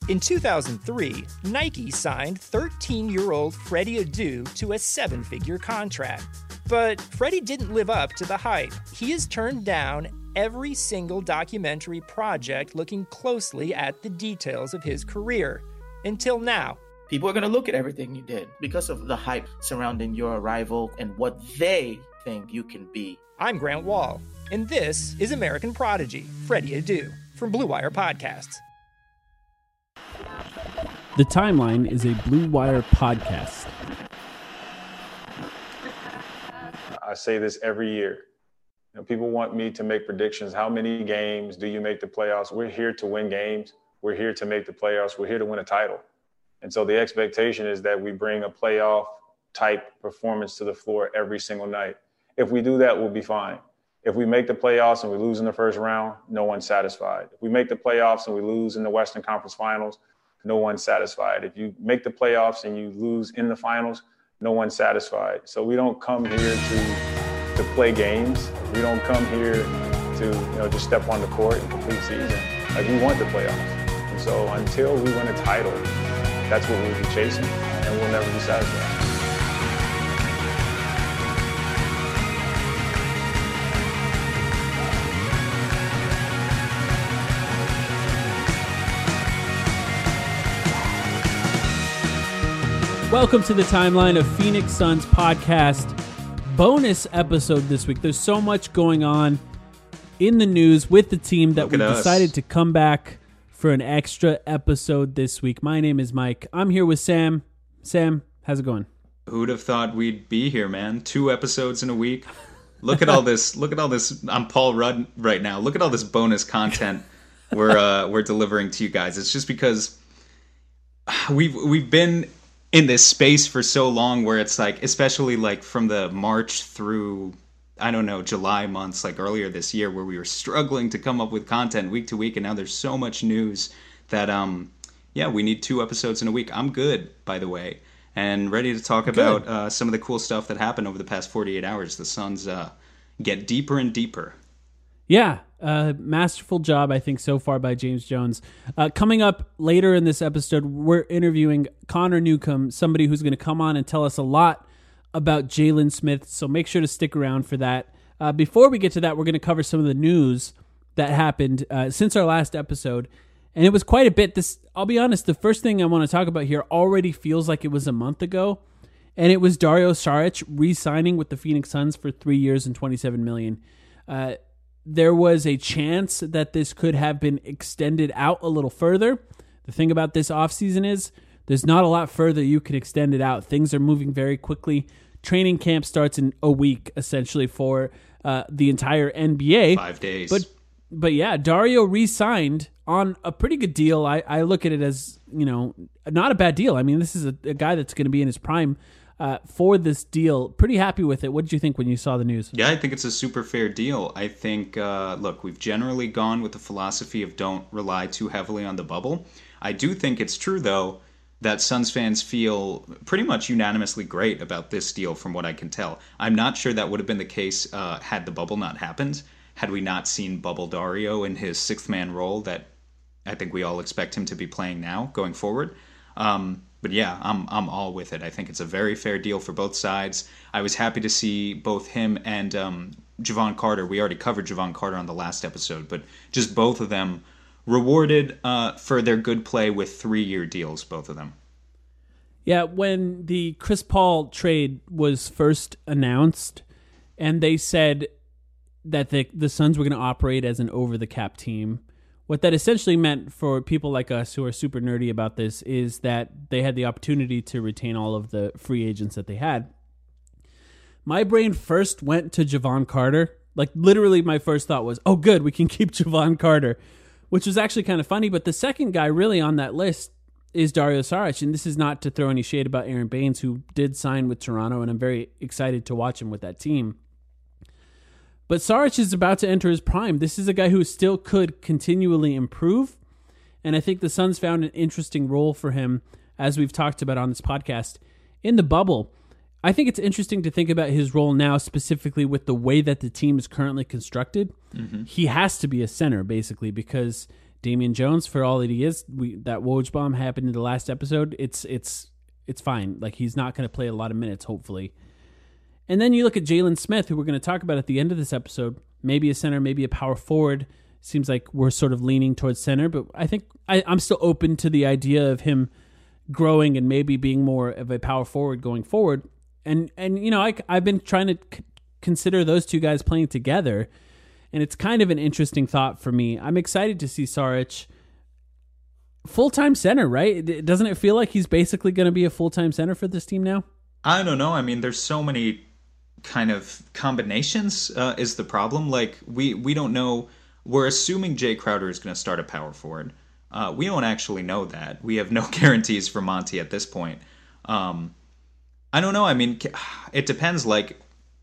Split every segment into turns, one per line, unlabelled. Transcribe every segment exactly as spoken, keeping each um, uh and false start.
In two thousand three, Nike signed thirteen-year-old Freddie Adu to a seven-figure contract. But Freddie didn't live up to the hype. He has turned down every single documentary project looking closely at the details of his career. Until now.
People are going to look at everything you did because of the hype surrounding your arrival and what they think you can be.
I'm Grant Wall, and this is American Prodigy, Freddie Adu, from Blue Wire Podcasts.
The Timeline is a Blue Wire podcast.
I say this every year. You know, people want me to make predictions. How many games do you make the playoffs? We're here to win games. We're here to make the playoffs. We're here to win a title. And so the expectation is that we bring a playoff type performance to the floor every single night. If we do that, we'll be fine. If we make the playoffs and we lose in the first round, no one's satisfied. If we make the playoffs and we lose in the Western Conference Finals, no one's satisfied. If you make the playoffs and you lose in the finals, no one's satisfied. So we don't come here to to play games. We don't come here to, you know, just step on the court and complete season. Like, we want the playoffs. And so until we win a title, that's what we'll be chasing, and we'll never be satisfied.
Welcome to the Timeline of Phoenix Suns podcast. Bonus episode this week. There's so much going on in the news with the team that we decided to come back for an extra episode this week. My name is Mike. I'm here with Sam. Sam, how's it going?
Who'd have thought we'd be here, man? Two episodes in a week. Look at all this. Look at all this. I'm Paul Rudd right now. Look at all this bonus content we're uh, we're delivering to you guys. It's just because we've we've been in this space for so long where it's like, especially like from the March through, I don't know, July months, like earlier this year, where we were struggling to come up with content week to week. And now there's so much news that, um, yeah, we need two episodes in a week. I'm good, by the way, and ready to talk good. about uh, some of the cool stuff that happened over the past forty-eight hours. The Suns uh, get deeper and deeper.
Yeah, uh, masterful job, I think, so far by James Jones. Uh, coming up later in this episode, we're interviewing Connor Newcomb, somebody who's going to come on and tell us a lot about Jalen Smith, so make sure to stick around for that. Uh, before we get to that, we're going to cover some of the news that happened uh, since our last episode, and it was quite a bit. This, I'll be honest, the first thing I want to talk about here already feels like it was a month ago, and it was Dario Saric re-signing with the Phoenix Suns for three years and twenty-seven million dollars. Uh, There was a chance that this could have been extended out a little further. The thing about this offseason is there's not a lot further you can extend it out. Things are moving very quickly. Training camp starts in a week, essentially, for uh, the entire N B A.
Five days.
But but yeah, Dario re-signed on a pretty good deal. I, I look at it as, you know, not a bad deal. I mean, this is a, a guy that's going to be in his prime Uh, for this deal. Pretty happy with it. What did you think when you saw the news?
Yeah, I think it's a super fair deal. I think, uh, look, we've generally gone with the philosophy of don't rely too heavily on the bubble. I do think it's true, though, that Suns fans feel pretty much unanimously great about this deal from what I can tell. I'm not sure that would have been the case uh, had the bubble not happened, had we not seen Bubble Dario in his sixth man role that I think we all expect him to be playing now going forward. Um, But yeah, I'm I'm all with it. I think it's a very fair deal for both sides. I was happy to see both him and um, Jevon Carter. We already covered Jevon Carter on the last episode, but just both of them rewarded uh, for their good play with three-year deals, both of them.
Yeah, when the Chris Paul trade was first announced, and they said that the the Suns were going to operate as an over-the-cap team, what that essentially meant for people like us who are super nerdy about this is that they had the opportunity to retain all of the free agents that they had. My brain first went to Jevon Carter. Like, literally my first thought was, oh, good, we can keep Jevon Carter, which was actually kind of funny. But the second guy really on that list is Dario Saric, and this is not to throw any shade about Aaron Baines, who did sign with Toronto, and I'm very excited to watch him with that team. But Saric is about to enter his prime. This is a guy who still could continually improve, and I think the Suns found an interesting role for him, as we've talked about on this podcast, in the bubble. I think it's interesting to think about his role now, specifically with the way that the team is currently constructed. Mm-hmm. He has to be a center, basically, because Damian Jones, for all that he is, we, that Woj bomb happened in the last episode. It's it's it's fine. Like, he's not going to play a lot of minutes, hopefully. And then you look at Jalen Smith, who we're going to talk about at the end of this episode. Maybe a center, maybe a power forward. Seems like we're sort of leaning towards center, but I think I, I'm still open to the idea of him growing and maybe being more of a power forward going forward. And, and you know, I, I've been trying to c- consider those two guys playing together, and it's kind of an interesting thought for me. I'm excited to see Saric full-time center, right? Doesn't it feel like he's basically going to be a full-time center for this team now?
I don't know. I mean, there's so many kind of combinations uh, is the problem. Like, we, we don't know. We're assuming Jay Crowder is going to start a power forward. Uh, we don't actually know that. We have no guarantees for Monty at this point. Um, I don't know. I mean, it depends. Like,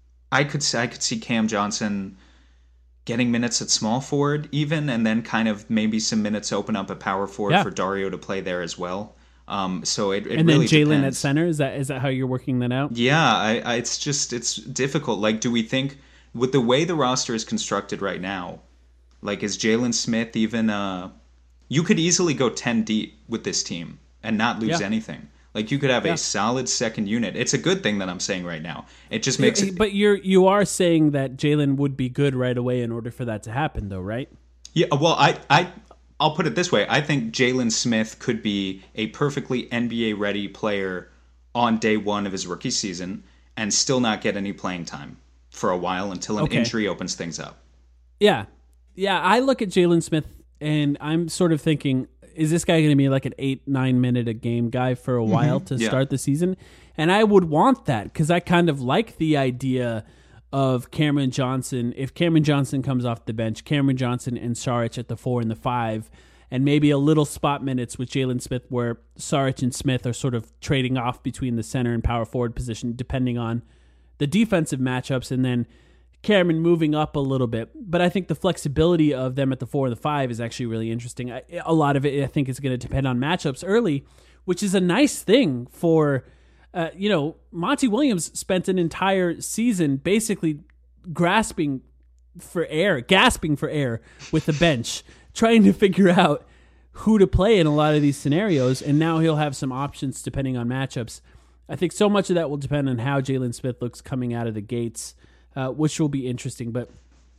I could I could see Cam Johnson getting minutes at small forward even, and then kind of maybe some minutes open up at power forward yeah. for Dario to play there as well. Um, so it, it
and
really
then Jalen
depends.
At center, is that is that how you're working that out?
Yeah, I, I, it's just it's difficult. Like, do we think with the way the roster is constructed right now, like, is Jalen Smith even? Uh, you could easily go ten deep with this team and not lose
yeah.
anything. Like, you could have yeah. a solid second unit. It's a good thing that I'm saying right now. It just makes it.
But you're you are saying that Jalen would be good right away in order for that to happen, though, right?
Yeah. Well, I I. I'll put it this way. I think Jalen Smith could be a perfectly N B A-ready player on day one of his rookie season and still not get any playing time for a while until an okay. injury opens things up.
Yeah. Yeah, I look at Jalen Smith, and I'm sort of thinking, is this guy going to be like an eight, nine-minute a game guy for a while mm-hmm. to yeah. start the season? And I would want that because I kind of like the idea of Cameron Johnson. If Cameron Johnson comes off the bench, Cameron Johnson and Saric at the four and the five, and maybe a little spot minutes with Jalen Smith where Saric and Smith are sort of trading off between the center and power forward position depending on the defensive matchups, and then Cameron moving up a little bit. But I think the flexibility of them at the four and the five is actually really interesting. I, a lot of it, I think, is going to depend on matchups early, which is a nice thing for... Uh, you know, Monty Williams spent an entire season basically grasping for air, gasping for air with the bench, trying to figure out who to play in a lot of these scenarios, and now he'll have some options depending on matchups. I think so much of that will depend on how Jalen Smith looks coming out of the gates, uh, which will be interesting. But,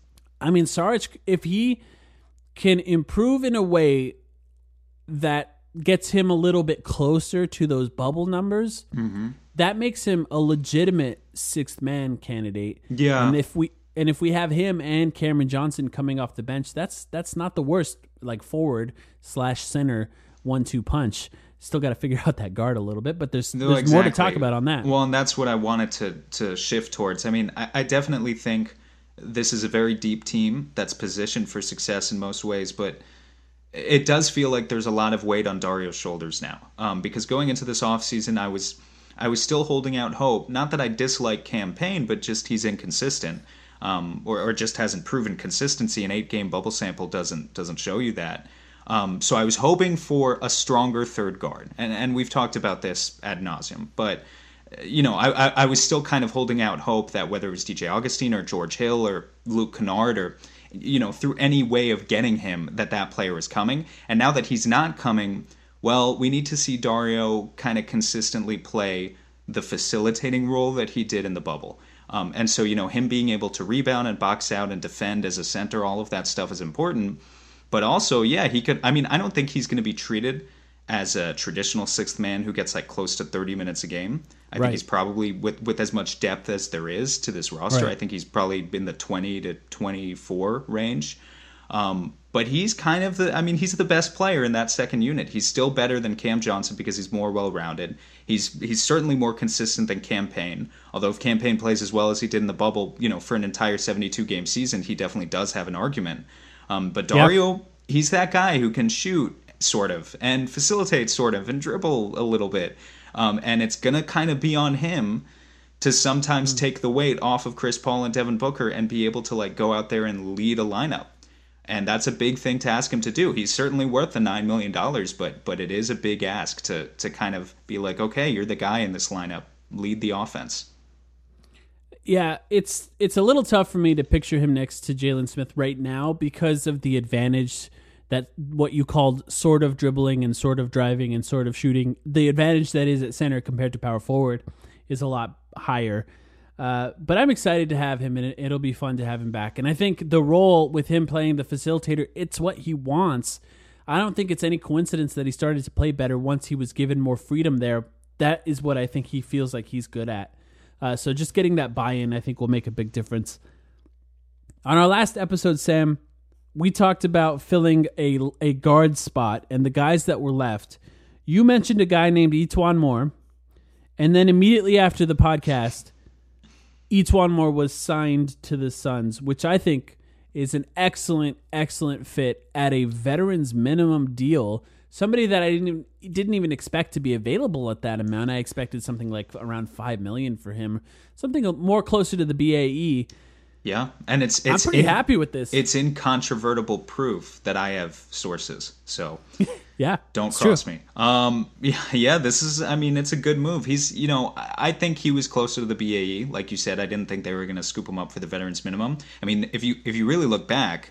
I mean, Saric, if he can improve in a way that gets him a little bit closer to those bubble numbers,
mm-hmm.
that makes him a legitimate sixth man candidate.
Yeah.
And if we and if we have him and Cameron Johnson coming off the bench, that's that's not the worst, like, forward slash center one two punch. Still got to figure out that guard a little bit, but there's,
no,
there's
exactly.
more to talk about on that.
Well, and that's what I wanted to to shift towards. I mean, I, I definitely think this is a very deep team that's positioned for success in most ways, but it does feel like there's a lot of weight on Dario's shoulders now. Um, because going into this offseason, I was I was still holding out hope. Not that I dislike Cam Payne, but just he's inconsistent, um, or, or just hasn't proven consistency. An eight-game bubble sample doesn't doesn't show you that. Um, so I was hoping for a stronger third guard, and and we've talked about this ad nauseum. But you know, I, I I was still kind of holding out hope that whether it was D J Augustine or George Hill or Luke Kennard or, you know, through any way of getting him, that that player is coming. And now that he's not coming, well, we need to see Dario kind of consistently play the facilitating role that he did in the bubble. Um, and so, you know, him being able to rebound and box out and defend as a center, all of that stuff is important. But also, yeah, he could, I mean, I don't think he's going to be treated as a traditional sixth man who gets like close to thirty minutes a game. I right. think he's probably, with, with as much depth as there is to this roster, right. I think he's probably in the twenty to twenty-four range. Um, but he's kind of the, I mean, he's the best player in that second unit. He's still better than Cam Johnson because he's more well-rounded. He's he's certainly more consistent than Cam Payne. Although if Cam Payne plays as well as he did in the bubble, you know, for an entire seventy-two game season, he definitely does have an argument. Um, but Dario, yep. he's that guy who can shoot, sort of, and facilitate, sort of, and dribble a little bit. Um, and it's going to kind of be on him to sometimes mm. take the weight off of Chris Paul and Devin Booker and be able to, like, go out there and lead a lineup. And that's a big thing to ask him to do. He's certainly worth the nine million dollars, but but it is a big ask to to kind of be like, okay, you're the guy in this lineup. Lead the offense.
Yeah, it's it's a little tough for me to picture him next to Jalen Smith right now because of the advantage that what you called sort of dribbling and sort of driving and sort of shooting, the advantage that is at center compared to power forward is a lot higher. Uh, but I'm excited to have him, and it, it'll be fun to have him back. And I think the role with him playing the facilitator, it's what he wants. I don't think it's any coincidence that he started to play better once he was given more freedom there. That is what I think he feels like he's good at. Uh, so just getting that buy-in, I think, will make a big difference. On our last episode, Sam, we talked about filling a, a guard spot and the guys that were left. You mentioned a guy named E'Twaun Moore, and then immediately after the podcast, E'Twaun Moore was signed to the Suns, which I think is an excellent, excellent fit at a veteran's minimum deal. Somebody that I didn't even, didn't even expect to be available at that amount. I expected something like around five million dollars for him, something more closer to the B A E.
Yeah, and it's, it's
I'm pretty
in,
happy with this.
It's incontrovertible proof that I have sources, so
yeah,
don't cross true. me. Um, yeah, yeah, this is. I mean, it's a good move. He's, you know, I think he was closer to the B A E. Like you said, I didn't think they were going to scoop him up for the veterans minimum. I mean, if you if you really look back,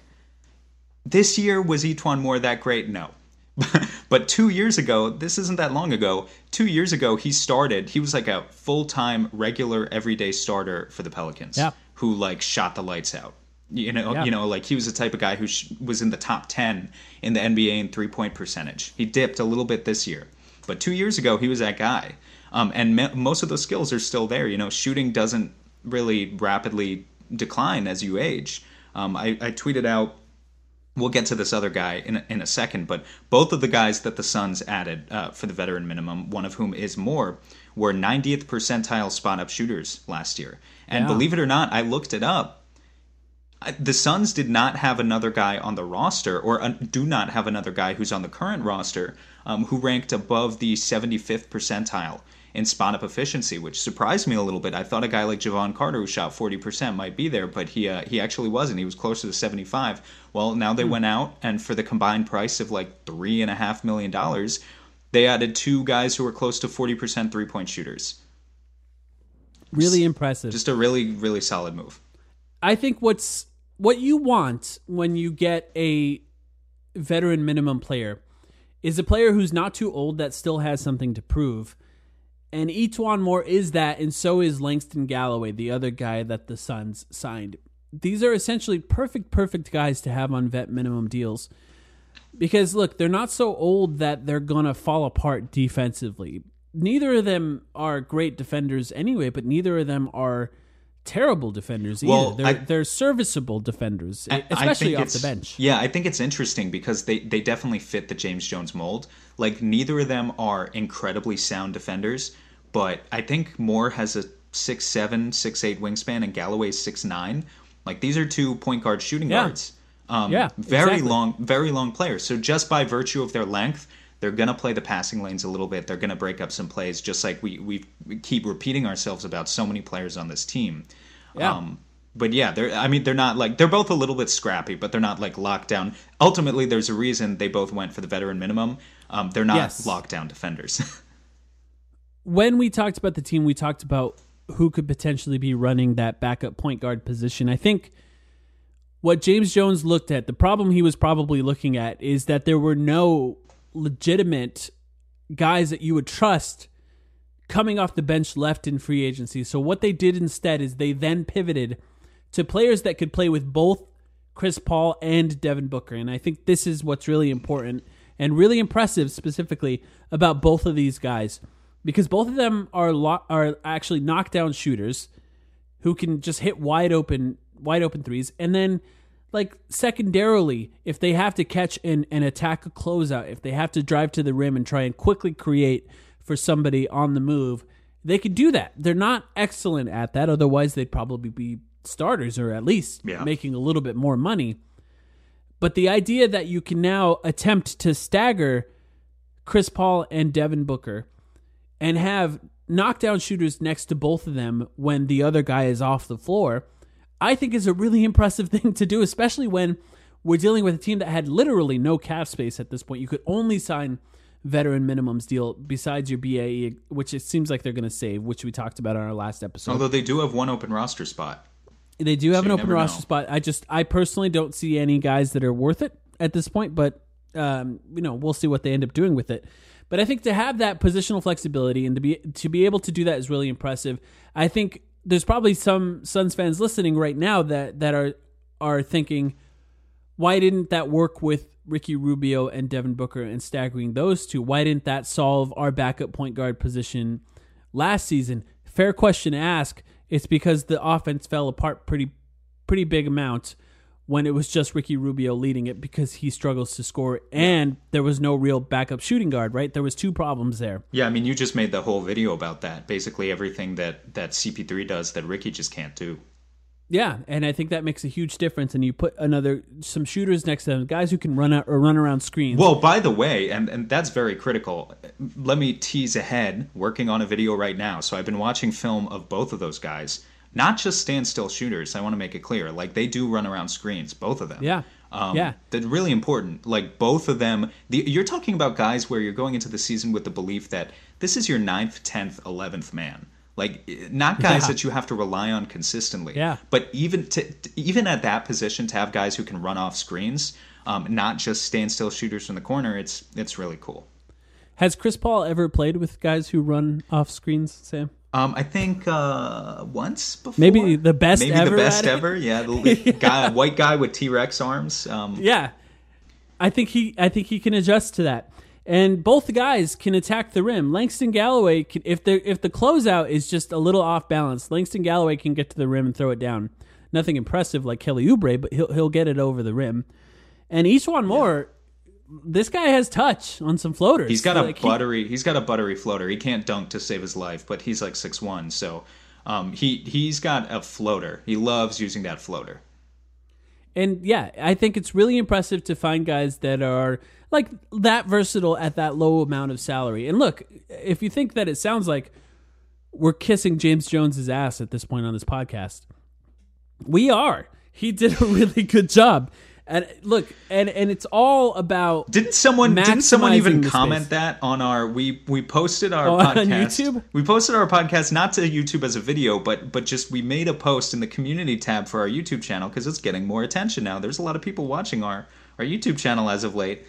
this year was E'Twaun Moore that great? No. But two years ago, this isn't that long ago, two years ago, he started, he was like a full-time, regular, everyday starter for the Pelicans,
yeah.
who, like, shot the lights out. You know,
yeah.
you know, like, he was the type of guy who sh- was in the top ten in the N B A in three-point percentage. He dipped a little bit this year. But two years ago, he was that guy. Um, and me- most of those skills are still there. You know, shooting doesn't really rapidly decline as you age. Um, I, I tweeted out, we'll get to this other guy in a, in a second, but both of the guys that the Suns added uh, for the veteran minimum, one of whom is Moore, were ninetieth percentile spot-up shooters last year. And
yeah.
believe it or not, I looked it up. The Suns did not have another guy on the roster, or uh, do not have another guy who's on the current roster, um, who ranked above the seventy-fifth percentile in spot-up efficiency, which surprised me a little bit. I thought a guy like Javon Carter, who shot forty percent, might be there, but he uh, he actually wasn't. He was closer to seventy-five. Well, now they hmm. went out, and for the combined price of like three and a half million dollars, they added two guys who were close to forty percent three-point shooters.
Really impressive.
Just a really, really solid move.
I think what's what you want when you get a veteran minimum player is a player who's not too old that still has something to prove. And E'Twaun Moore is that, and so is Langston Galloway, the other guy that the Suns signed. These are essentially perfect, perfect guys to have on vet minimum deals. Because, look, they're not so old that they're going to fall apart defensively. Neither of them are great defenders anyway, but neither of them are terrible defenders either.
Well,
they're,
I,
they're serviceable defenders,
I,
especially
I
off the bench.
Yeah, I think it's interesting because they, they definitely fit the James Jones mold. Like, neither of them are incredibly sound defenders, but I think Moore has a six seven, six eight wingspan, and Galloway's six nine. Like, these are two point guard shooting
yeah.
guards. Um,
yeah,
very
exactly.
long, very long players. So just by virtue of their length, they're going to play the passing lanes a little bit. They're going to break up some plays, just like we, we we keep repeating ourselves about so many players on this team.
Yeah.
Um, but yeah, they're. I mean, they're not like they're both a little bit scrappy, but they're not like locked down. Ultimately, there's a reason they both went for the veteran minimum. Um, they're not
yes.
lockdown defenders.
When we talked about the team, we talked about who could potentially be running that backup point guard position. I think what James Jones looked at, the problem he was probably looking at, is that there were no legitimate guys that you would trust coming off the bench left in free agency. So what they did instead is they then pivoted to players that could play with both Chris Paul and Devin Booker. And I think this is what's really important and really impressive specifically about both of these guys, because both of them are lo- are actually knockdown shooters who can just hit wide open wide open threes. And then, like, secondarily, if they have to catch and, and attack a closeout, if they have to drive to the rim and try and quickly create for somebody on the move, they could do that. They're not excellent at that. Otherwise, they'd probably be starters or at least yeah. making a little bit more money. But the idea that you can now attempt to stagger Chris Paul and Devin Booker and have knockdown shooters next to both of them when the other guy is off the floor, I think is a really impressive thing to do, especially when we're dealing with a team that had literally no cap space at this point. You could only sign veteran minimums deal besides your B A E, which it seems like they're going to save, which we talked about on our last episode.
Although they do have one open roster spot.
They do have
so
an open roster know. spot. I just, I personally don't see any guys that are worth it at this point, but Um, you know, we'll see what they end up doing with it. But I think to have that positional flexibility and to be to be able to do that is really impressive. I think there's probably some Suns fans listening right now that that are are thinking, why didn't that work with Ricky Rubio and Devin Booker and staggering those two? Why didn't that solve our backup point guard position last season? Fair question to ask. It's because the offense fell apart pretty pretty big amount when it was just Ricky Rubio leading it because he struggles to score and there was no real backup shooting guard, right? There was two problems there.
Yeah, I mean, you just made the whole video about that. Basically everything that, that C P three does that Ricky just can't do.
Yeah, and I think that makes a huge difference. And you put another some shooters next to them, guys who can run out or run around screens.
Well, by the way, and, and that's very critical. Let me tease ahead, working on a video right now. So I've been watching film of both of those guys. Not just standstill shooters. I want to make it clear. Like, they do run around screens, both of them.
Yeah.
Um,
yeah.
That's really important. Like, both of them. The, you're talking about guys where you're going into the season with the belief that this is your ninth, tenth, eleventh man. Like, not guys
yeah.
that you have to rely on consistently.
Yeah.
But even to, even at that position, to have guys who can run off screens, um, not just standstill shooters from the corner, it's it's really cool.
Has Chris Paul ever played with guys who run off screens, Sam?
Um, I think uh, once before.
Maybe the best
Maybe
ever.
the best
at
ever. Yeah, the guy, white guy with T-Rex arms. Um,
yeah, I think he. I think he can adjust to that. And both guys can attack the rim. Langston Galloway, can, if the if the closeout is just a little off balance, Langston Galloway can get to the rim and throw it down. Nothing impressive like Kelly Oubre, but he'll he'll get it over the rim. And Eastwan Moore. Yeah. This guy has touch on some floaters.
He's got a
like
buttery. He, he's got a buttery floater. He can't dunk to save his life, but he's like six one, so um, he he's got a floater. He loves using that floater.
And yeah, I think it's really impressive to find guys that are like that versatile at that low amount of salary. And look, if you think that it sounds like we're kissing James Jones's ass at this point on this podcast, we are. He did a really good job. And look, and, and it's all about
didn't someone didn't someone even comment
space.
that on our we we posted our
oh,
podcast
on YouTube?
We posted our podcast not to YouTube as a video, but but just we made a post in the community tab for our YouTube channel because it's getting more attention now. There's a lot of people watching our our YouTube channel as of late,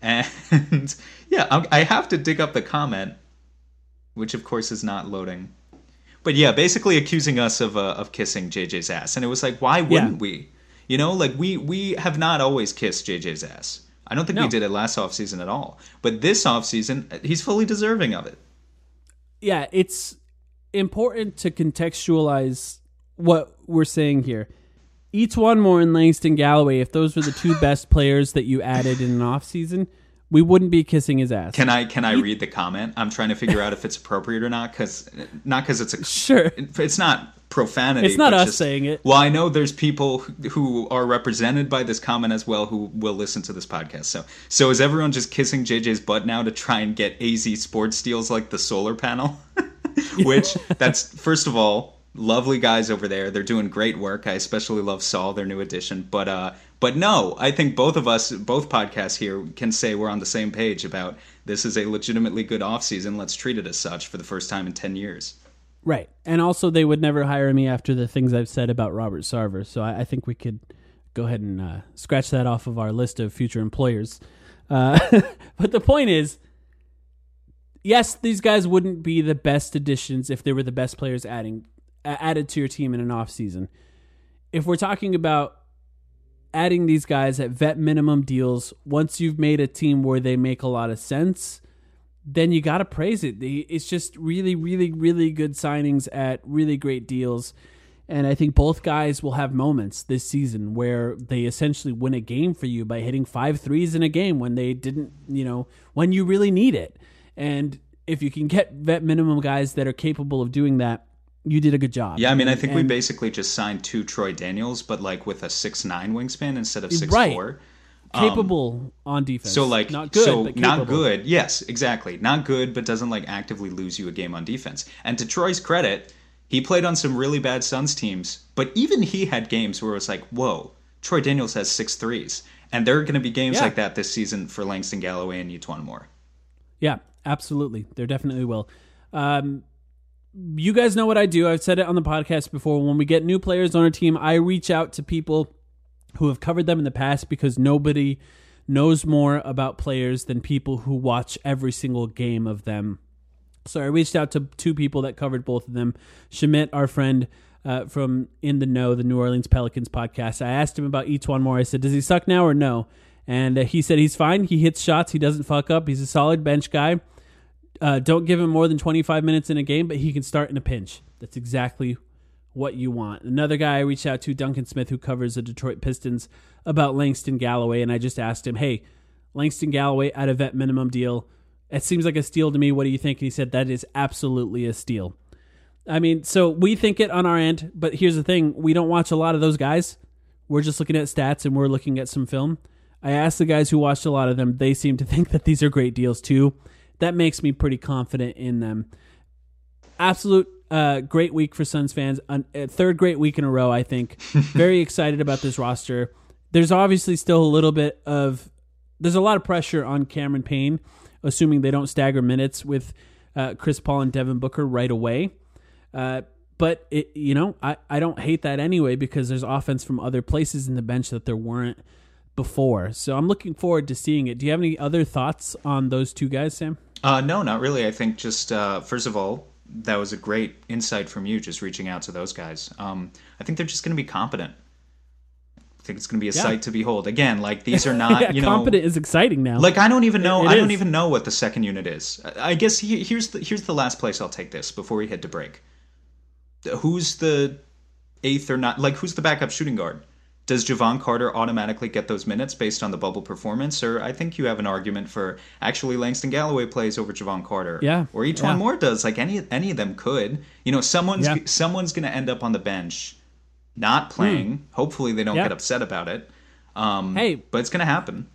and yeah, I, I have to dig up the comment, which of course is not loading. But yeah, basically accusing us of uh, of kissing J J's ass, and it was like, why wouldn't yeah. we? You know, like we, we have not always kissed J J's ass. I don't think
no.
we did it last offseason at all. But this offseason, he's fully deserving of it.
Yeah, it's important to contextualize what we're saying here. Eastwan Moore and Langston Galloway, if those were the two best players that you added in an offseason, we wouldn't be kissing his ass.
Can I can I read the comment? I'm trying to figure out if it's appropriate or not, because not because it's a
sure.
It's not profanity.
It's not
but
us
just,
saying it.
Well, I know there's people who are represented by this comment as well who will listen to this podcast. So so is everyone just kissing J J's butt now to try and get A Z sports deals like the solar panel? Which that's first of all, lovely guys over there. They're doing great work. I especially love Saul, their new addition. But uh, but no, I think both of us, both podcasts here, can say we're on the same page about this is a legitimately good offseason. Let's treat it as such for the first time in ten years.
Right. And also they would never hire me after the things I've said about Robert Sarver. So I, I think we could go ahead and uh, scratch that off of our list of future employers. Uh, but the point is, yes, these guys wouldn't be the best additions if they were the best players adding added to your team in an offseason. If we're talking about adding these guys at vet minimum deals, once you've made a team where they make a lot of sense, then you got to praise it. It's just really, really, really good signings at really great deals. And I think both guys will have moments this season where they essentially win a game for you by hitting five threes in a game when they didn't, you know, when you really need it. And if you can get vet minimum guys that are capable of doing that, you did a good job.
Yeah, I mean, I think
and,
we basically just signed two Troy Daniels, but like with a six nine wingspan instead of six four.
Right. Capable um, on defense.
So like,
not good,
so
but
not good. Yes, exactly. Not good, but doesn't like actively lose you a game on defense. And to Troy's credit, he played on some really bad Suns teams, but even he had games where it was like, whoa, Troy Daniels has six threes. And there are going to be games
yeah.
like that this season for Langston Galloway and Eastwan Moore.
Yeah, absolutely. There definitely will. Um, you guys know what I do. I've said it on the podcast before. When we get new players on our team, I reach out to people who have covered them in the past because nobody knows more about players than people who watch every single game of them. So I reached out to two people that covered both of them. Shamit, our friend uh, from In the Know, the New Orleans Pelicans podcast. I asked him about E'Twaun Moore. I said, does he suck now or no? And uh, he said he's fine. He hits shots. He doesn't fuck up. He's a solid bench guy. Uh, don't give him more than twenty-five minutes in a game, but he can start in a pinch. That's exactly what you want. Another guy I reached out to, Duncan Smith, who covers the Detroit Pistons, about Langston Galloway, and I just asked him, hey, Langston Galloway at a vet minimum deal. It seems like a steal to me. What do you think? And he said, that is absolutely a steal. I mean, so we think it on our end, but here's the thing. We don't watch a lot of those guys. We're just looking at stats and we're looking at some film. I asked the guys who watched a lot of them. They seem to think that these are great deals too. That makes me pretty confident in them. Absolute uh, great week for Suns fans. A third great week in a row, I think. Very excited about this roster. There's obviously still a little bit of... There's a lot of pressure on Cameron Payne, assuming they don't stagger minutes with uh, Chris Paul and Devin Booker right away. Uh, but, it, you know, I, I don't hate that anyway because there's offense from other places in the bench that there weren't before. So I'm looking forward to seeing it. Do you have any other thoughts on those two guys, Sam?
Uh, no, not really. I think just, uh, first of all, that was a great insight from you, just reaching out to those guys. Um, I think they're just going to be competent. I think it's going to be a yeah. sight to behold. Again, like these are not,
yeah,
you know,
competent is exciting now.
Like I don't even know,
it, it
I don't
is.
even know what the second unit is. I guess he, here's the here's the last place I'll take this before we head to break. Who's the eighth or not? Like who's the backup shooting guard? Does Javon Carter automatically get those minutes based on the bubble performance? Or I think you have an argument for actually Langston Galloway plays over Javon Carter.
Yeah.
Or E'Twaun
yeah.
Moore does. Like any any of them could. You know, someone's
yeah.
someone's going to end up on the bench not playing. Mm. Hopefully they don't
yeah.
get upset about it. Um,
hey.
But it's going to happen.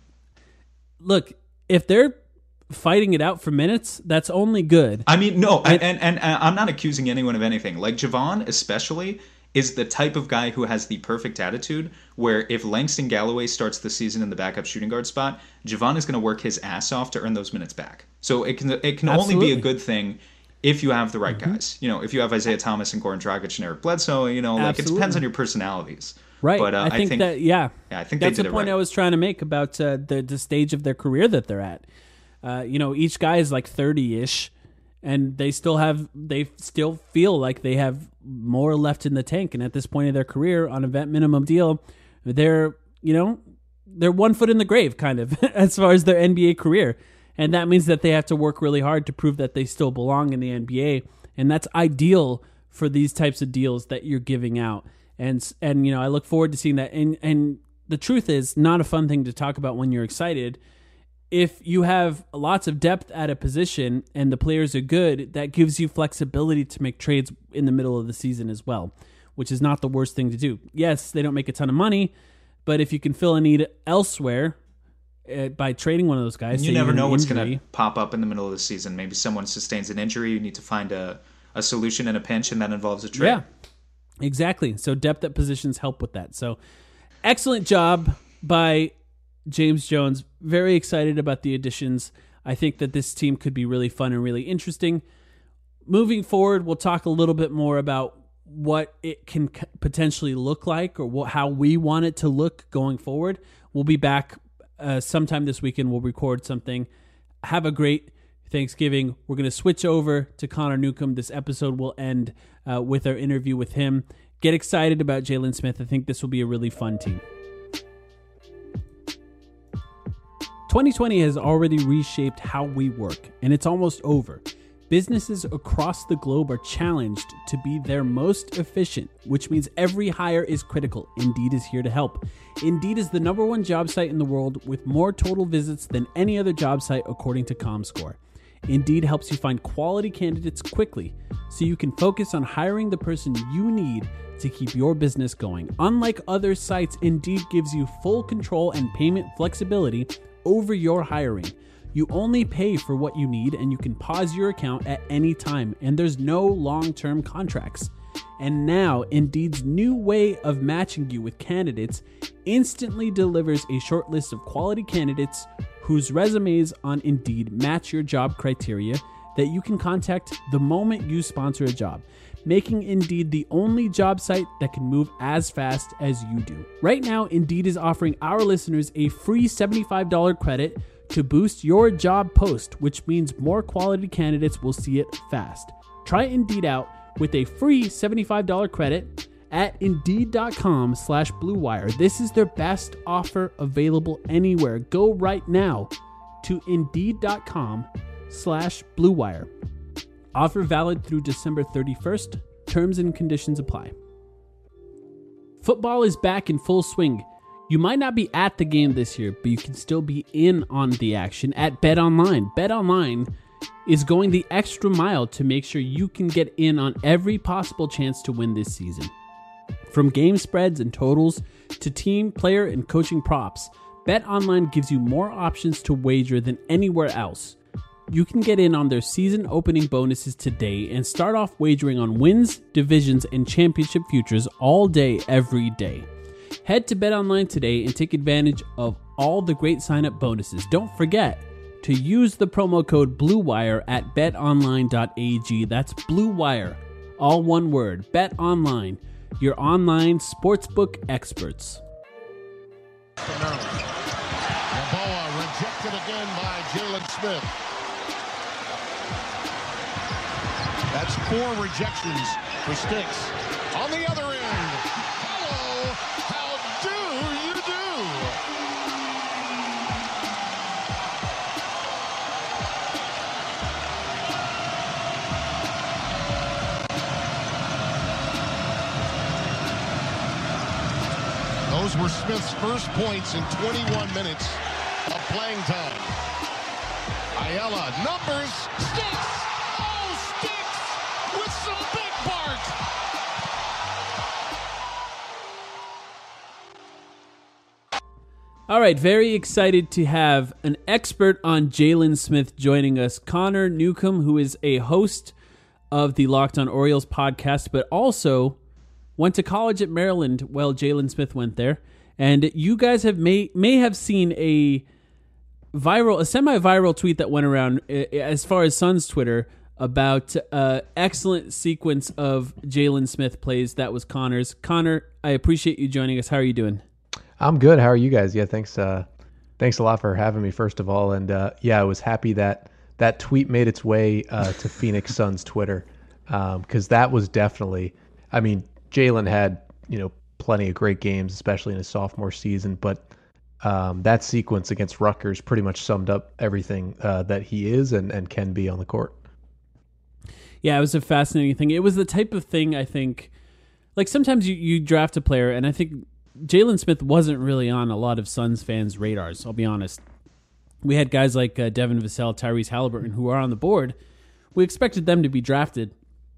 Look, if they're fighting it out for minutes, that's only good.
I mean, no, and, and, and I'm not accusing anyone of anything. Like Javon especially is the type of guy who has the perfect attitude where if Langston Galloway starts the season in the backup shooting guard spot, Javon is going to work his ass off to earn those minutes back. So it can it can Absolutely. only be a good thing if you have the right mm-hmm. guys. You know, if you have Isaiah Thomas and Goran Dragic and Eric Bledsoe, you know, like Absolutely. It depends on your personalities.
Right.
But uh,
I, think
I think
that, yeah.
yeah I think
that's
they did
the point
it right.
I was trying to make about uh, the, the stage of their career that they're at. Uh, you know, each guy is like thirty-ish. And they still have, they still feel like they have more left in the tank. And at this point of their career, on a vet minimum deal, they're, you know, they're one foot in the grave, kind of, as far as their N B A career. And that means that they have to work really hard to prove that they still belong in the N B A. And that's ideal for these types of deals that you're giving out. And, and you know, I look forward to seeing that. And, and the truth is, not a fun thing to talk about when you're excited. If you have lots of depth at a position and the players are good, that gives you flexibility to make trades in the middle of the season as well, which is not the worst thing to do. Yes, they don't make a ton of money, but if you can fill a need elsewhere uh, by trading one of those guys,
you never know what's going to pop up in the middle of the season. Maybe someone sustains an injury. You need to find a, a solution in a pinch, and that involves a trade.
Yeah, exactly. So depth at positions help with that. So excellent job by James Jones. Very excited about the additions. I think that this team could be really fun and really interesting. Moving forward, we'll talk a little bit more about what it can potentially look like or what, how we want it to look going forward. We'll be back uh, sometime this weekend. We'll record something. Have a great Thanksgiving. We're going to switch over to Connor Newcomb. This episode will end uh, with our interview with him. Get excited about Jalen Smith. I think this will be a really fun team. twenty twenty has already reshaped how we work, and it's almost over. Businesses across the globe are challenged to be their most efficient, which means every hire is critical. Indeed is here to help. Indeed is the number one job site in the world with more total visits than any other job site according to ComScore. Indeed helps you find quality candidates quickly, so you can focus on hiring the person you need to keep your business going. Unlike other sites, Indeed gives you full control and payment flexibility over your hiring. You only pay for what you need, and you can pause your account at any time, and there's no long-term contracts. And now, Indeed's new way of matching you with candidates instantly delivers a short list of quality candidates whose resumes on Indeed match your job criteria that you can contact the moment you sponsor a job. making Indeed the only job site that can move as fast as you do. Right now, Indeed is offering our listeners a free seventy-five dollars credit to boost your job post, which means more quality candidates will see it fast. Try Indeed out with a free seventy-five dollars credit at Indeed.com slash Blue Wire. This is their best offer available anywhere. Go right now to Indeed.com slash Blue Wire. Offer valid through December thirty-first. Terms and conditions apply. Football is back in full swing. You might not be at the game this year, but you can still be in on the action at BetOnline. BetOnline is going the extra mile to make sure you can get in on every possible chance to win this season. From game spreads and totals to team, player, and coaching props, BetOnline gives you more options to wager than anywhere else. You can get in on their season opening bonuses today and start off wagering on wins, divisions, and championship futures all day, every day. Head to BetOnline today and take advantage of all the great sign-up bonuses. Don't forget to use the promo code BlueWire at bet online dot a g. That's BlueWire, all one word. BetOnline, your online sportsbook experts.
Balboa rejected again by Jalen Smith. That's four rejections for Sticks. On the other end, hello, how do you do? Those were Smith's first points in twenty-one minutes of playing time. Ayala, numbers, Sticks. With some big bark.
All right, very excited to have an expert on Jalen Smith joining us, Connor Newcomb, who is a host of the Locked On Orioles podcast, but also went to college at Maryland while Jalen Smith went there. And you guys have may may have seen a viral, a semi-viral tweet that went around as far as Suns Twitter about uh excellent sequence of Jalen Smith plays. That was Connor's. Connor, I appreciate you joining us. How are you doing?
I'm good. How are you guys? Yeah, thanks. Uh, thanks a lot for having me, first of all. And uh, yeah, I was happy that that tweet made its way uh, to Phoenix Suns Twitter, because um, that was definitely. I mean, Jalen had you know plenty of great games, especially in his sophomore season, but um, that sequence against Rutgers pretty much summed up everything uh, that he is and, and can be on the court.
Yeah, it was a fascinating thing. It was the type of thing, I think, like sometimes you, you draft a player, and I think Jalen Smith wasn't really on a lot of Suns fans' radars, I'll be honest. We had guys like uh, Devin Vassell, Tyrese Halliburton, who are on the board. We expected them to be drafted.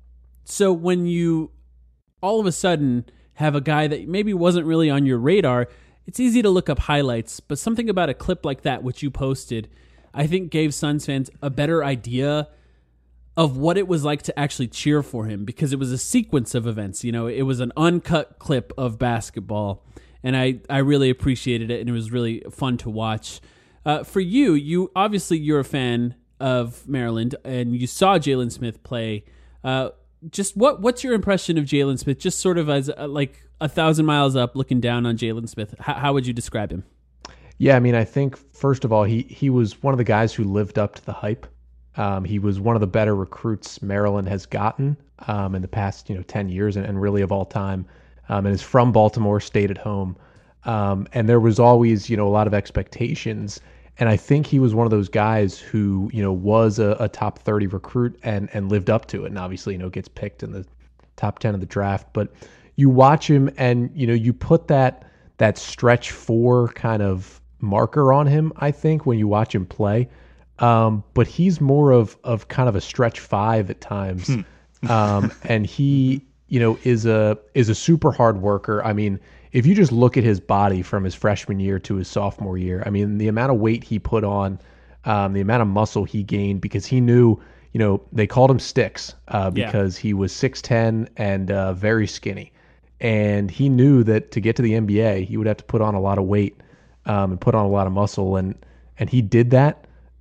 So when you all of a sudden have a guy that maybe wasn't really on your radar, it's easy to look up highlights, but something about a clip like that, which you posted, I think gave Suns fans a better idea of what it was like to actually cheer for him, because it was a sequence of events. You know, it was an uncut clip of basketball, and I, I really appreciated it, and it was really fun to watch. Uh, for you, you obviously you're a fan of Maryland, and you saw Jalen Smith play. Uh, just what what's your impression of Jalen Smith? Just sort of as a, like a thousand miles up, looking down on Jalen Smith. How, how would you describe him?
Yeah, I mean, I think first of all, he he was one of the guys who lived up to the hype. Um, he was one of the better recruits Maryland has gotten um, in the past, you know, ten years and, and really of all time. Um, and is from Baltimore, stayed at home. Um, and there was always, you know, a lot of expectations. And I think he was one of those guys who, you know, was a, a top thirty recruit and, and lived up to it. And obviously, you know, gets picked in the top ten of the draft. But you watch him and, you know, you put that that stretch four kind of marker on him, I think, when you watch him play. Um, but he's more of, of kind of a stretch five at times. um, and he, you know, is a, is a super hard worker. I mean, if you just look at his body from his freshman year to his sophomore year, I mean, the amount of weight he put on, um, the amount of muscle he gained, because he knew, you know, they called him Sticks, uh, because yeah. he was six ten and, uh, very skinny. And he knew that to get to the N B A, he would have to put on a lot of weight, um, and put on a lot of muscle. And, and he did that.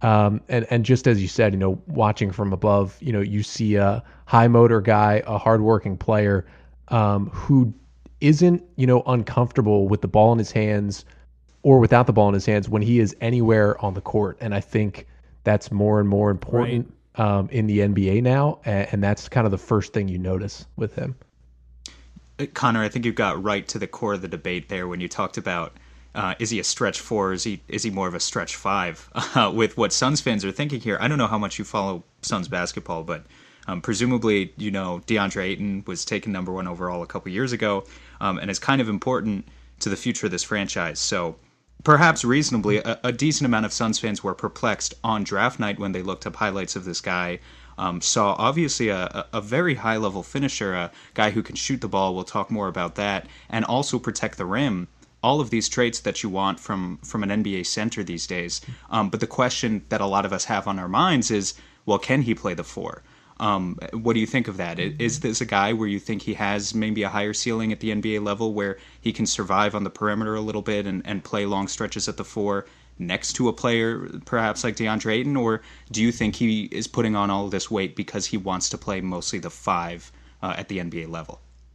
Um, and, and just as you said, you know, watching from above, you know, you see a high motor guy, a hardworking player um, who isn't, you know, uncomfortable with the ball in his hands or without the ball in his hands when he is anywhere on the court. And I think that's more and more important right. um, in the N B A now. And, and that's kind of the first thing you notice with him.
Connor, I think you got right to the core of the debate there when you talked about Uh, is he a stretch four? Is he is he more of a stretch five? Uh, with what Suns fans are thinking here, I don't know how much you follow Suns basketball, but um, presumably, you know, DeAndre Ayton was taken number one overall a couple years ago, um, and is kind of important to the future of this franchise. So perhaps reasonably, a, a decent amount of Suns fans were perplexed on draft night when they looked up highlights of this guy. Um, saw obviously a, a very high-level finisher, a guy who can shoot the ball. We'll talk more about that, and also protect the rim. All of these traits that you want from, from an N B A center these days. Um, but the question that a lot of us have on our minds is, well, can he play the four? Um, what do you think of that? Is this a guy where you think he has maybe a higher ceiling at the N B A level where he can survive on the perimeter a little bit and, and play long stretches at the four next to a player perhaps like DeAndre Ayton? Or do you think he is putting on all of this weight because he wants to play mostly the five uh, at the N B A level?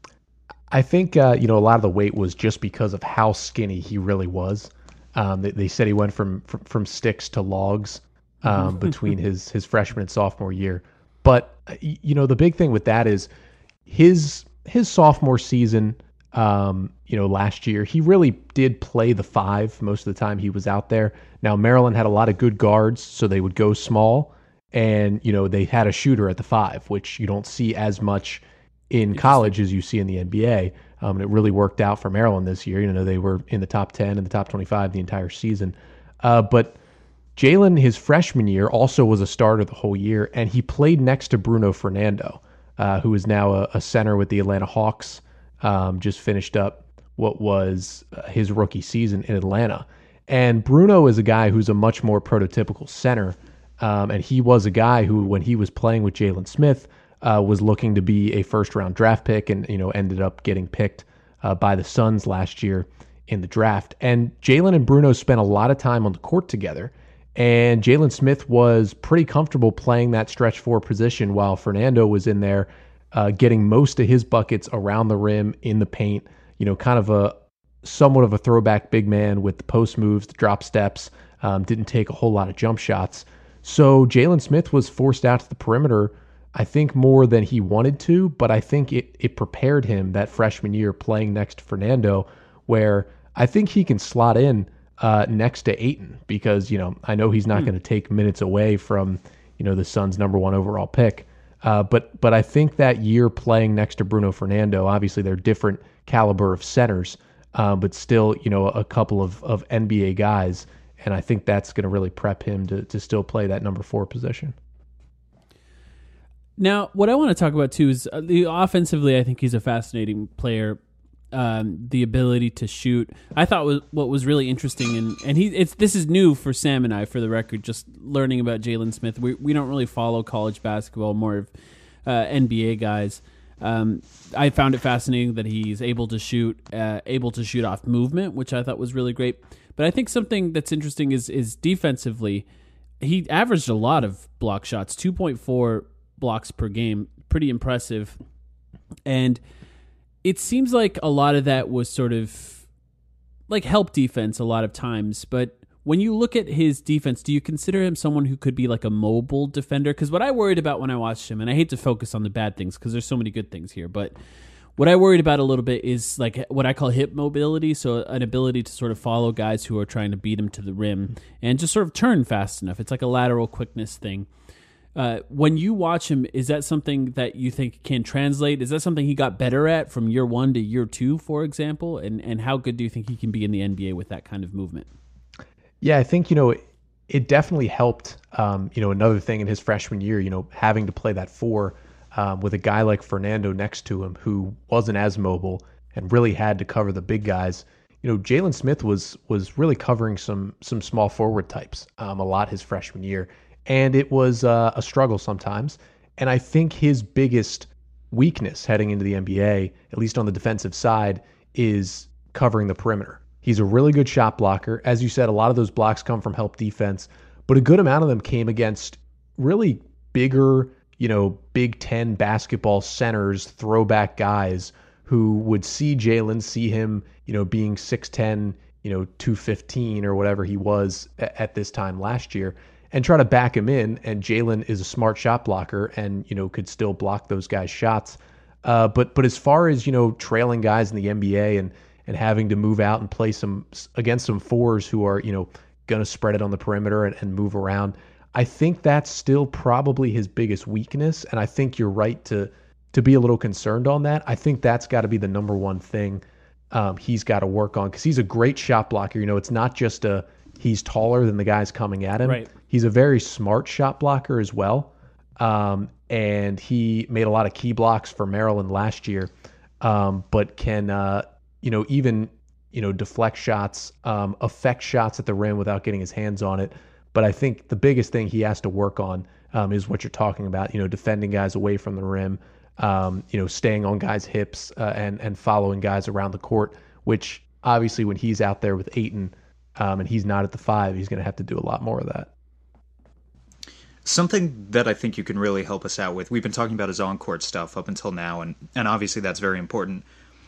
I think, uh, you know, a lot of the weight was just because of how skinny he really was. Um, they, they said he went from, from, from sticks to logs um, between his, his freshman and sophomore year. But, you know, the big thing with that is his, his sophomore season, um, you know, last year, he really did play the five most of the time he was out there. Now, Maryland had a lot of good guards, so they would go small. And, you know, they had a shooter at the five, which you don't see as much in college as you see in the N B A. Um, and it really worked out for Maryland this year. You know, they were in the top ten and the top twenty-five the entire season. Uh, but Jalen, his freshman year, also was a starter the whole year, and he played next to Bruno Fernando, uh, who is now a, a center with the Atlanta Hawks, um, just finished up what was uh, his rookie season in Atlanta. And Bruno is a guy who's a much more prototypical center, um, and he was a guy who, when he was playing with Jalen Smith, Uh, was looking to be a first-round draft pick, and you know ended up getting picked uh, by the Suns last year in the draft. And Jalen and Bruno spent a lot of time on the court together, and Jalen Smith was pretty comfortable playing that stretch four position while Fernando was in there uh, getting most of his buckets around the rim in the paint. You know, kind of a somewhat of a throwback big man with the post moves, the drop steps. Um, didn't take a whole lot of jump shots, so Jalen Smith was forced out to the perimeter, I think, more than he wanted to, but I think it, it prepared him that freshman year playing next to Fernando, where I think he can slot in uh, next to Ayton because, you know, I know he's not mm. going to take minutes away from, you know, the Suns' number one overall pick. Uh, but but I think that year playing next to Bruno Fernando, obviously they're different caliber of centers, uh, but still, you know, a couple of, of N B A guys, and I think that's going to really prep him to to still play that number four position.
Now, what I want to talk about, too, is uh, the offensively, I think he's a fascinating player. Um, the ability to shoot, I thought was what was really interesting, and and he it's this is new for Sam and I, for the record, just learning about Jalen Smith. We we don't really follow college basketball, more of uh, N B A guys. Um, I found it fascinating that he's able to shoot, uh, able to shoot off movement, which I thought was really great. But I think something that's interesting is is defensively, he averaged a lot of block shots, two point four blocks per game, pretty impressive. And it seems like a lot of that was sort of like help defense a lot of times. But when you look at his defense, do you consider him someone who could be like a mobile defender? Because what I worried about when I watched him, and I hate to focus on the bad things because there's so many good things here, but what I worried about a little bit is like what I call hip mobility, so an ability to sort of follow guys who are trying to beat him to the rim and just sort of turn fast enough. It's like a lateral quickness thing. Uh, when you watch him, is that something that you think can translate? Is that something he got better at from year one to year two, for example? And and how good do you think he can be in the N B A with that kind of movement?
Yeah, I think, you know, it, it definitely helped, um, you know, another thing in his freshman year, you know, having to play that four um, with a guy like Fernando next to him who wasn't as mobile and really had to cover the big guys. You know, Jalen Smith was was really covering some some small forward types um, a lot his freshman year. And it was uh, a struggle sometimes. And I think his biggest weakness heading into the N B A, at least on the defensive side, is covering the perimeter. He's a really good shot blocker. As you said, a lot of those blocks come from help defense. but a good amount of them came against really bigger, you know, Big Ten basketball centers, throwback guys who would see Jalen, see him, you know, being six ten, you know, two fifteen or whatever he was at this time last year, and try to back him in. And Jalen is a smart shot blocker and, you know, could still block those guys' shots. Uh, but but as far as, you know, trailing guys in the N B A and and having to move out and play some against some fours who are, you know, going to spread it on the perimeter and, and move around, I think that's still probably his biggest weakness. And I think you're right to to be a little concerned on that. I think that's got to be the number one thing um, he's got to work on, because he's a great shot blocker. You know, it's not just a he's taller than the guys coming at him.
Right.
He's a very smart shot blocker as well. Um, and he made a lot of key blocks for Maryland last year, um, but can, uh, you know, even, you know, deflect shots, um, affect shots at the rim without getting his hands on it. But I think the biggest thing he has to work on um, is what you're talking about, you know, defending guys away from the rim, um, you know, staying on guys' hips uh, and, and following guys around the court, which obviously when he's out there with Ayton um, and he's not at the five, he's going to have to do a lot more of that.
Something that I think you can really help us out with, we've been talking about his on-court stuff up until now, and, and obviously that's very important.